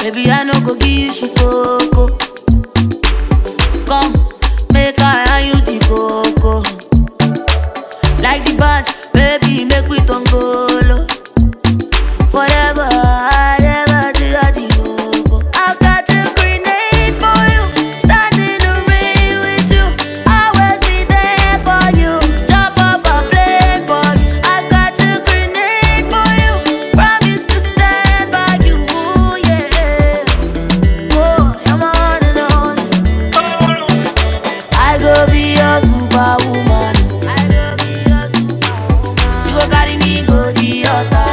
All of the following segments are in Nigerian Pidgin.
Baby, I no go give you shikoko. Come, make I hand you the coco. Like the bunch, baby, make we tongolo. Forever, I never do the hobo. I've got a grenade for you. Stand in the rain with you. Always be there for you. Jump off a plane for you. I've got a grenade for you. Promise to stand by you, yeah. Oh, you're my one and only. I go be your superwoman. I go be your superwoman. You go carry me go the altar.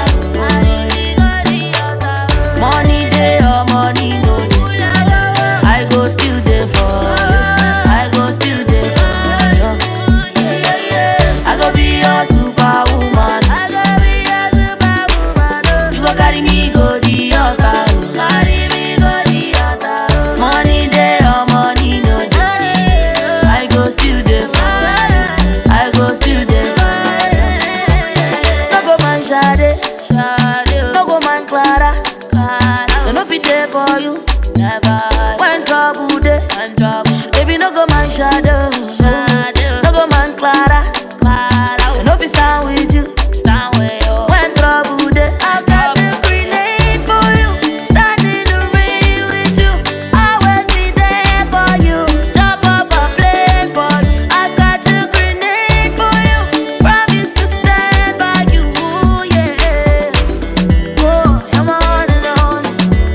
Money day or money no day, I go still there for you. I go still there for you. I go be your superwoman. I go be your superwoman. You go carry me go the altar. Carry me go the altar. Money day or money no day, I go still there for you. I go still there for you. No go man Sade, no go man Clara. I no fit there for you. Never. When trouble day, baby no go man shadow. No go man Clara. I no fit stand with you. When trouble day, I've got a grenade for you. Stand in the rain with you. Always be there for you. Jump off a plane for you. I've got a grenade for you. Promise to stand by you, yeah. Oh, you're my one and only.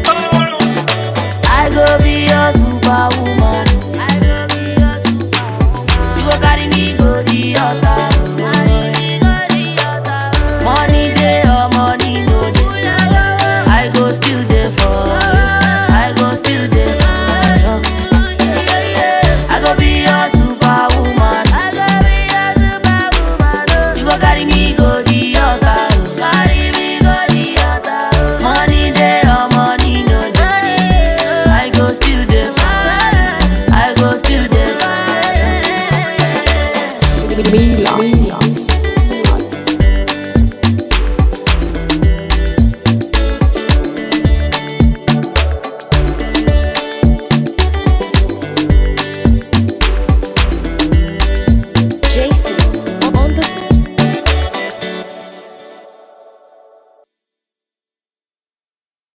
I go be your superwoman. I go be your superwoman. You go carry me go the altar. Money day or money no day, I go still there for you. I go still there for you. I go be your superwoman. I go be your superwoman. You go carry me go the altar. Carry me go the altar. Money day or money no day, I go still there for you. I go still there for you. Milan.